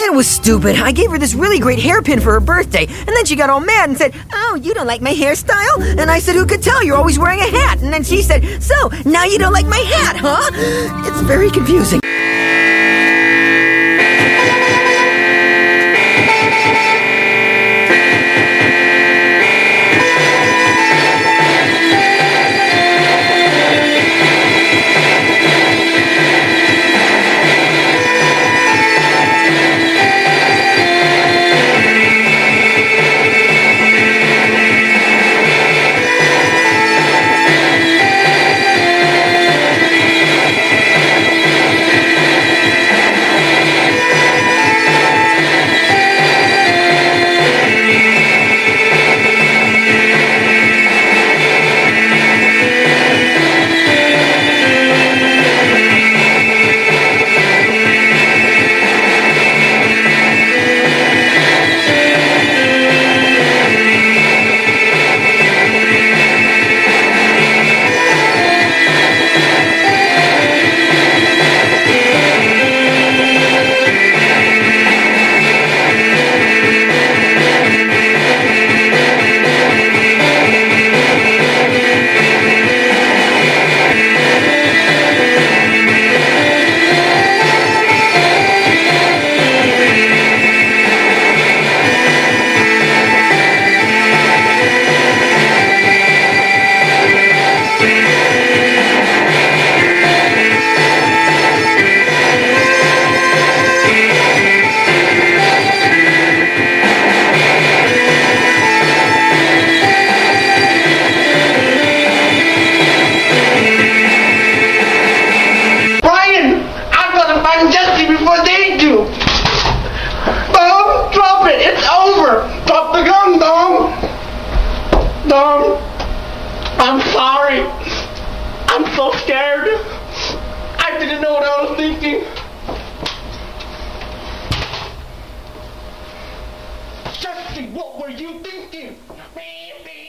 It was stupid. I gave her this really great hairpin for her birthday, and then she got all mad and said, "Oh, you don't like my hairstyle?" And I said, "Who could tell? You're always wearing a hat." And then she said, "So, now you don't like my hat, huh?" It's very confusing. Before they do. Dom, drop it. It's over. Drop the gun, Dom. Dom, I'm sorry. I'm so scared. I didn't know what I was thinking. Jesse, what were you thinking? Baby.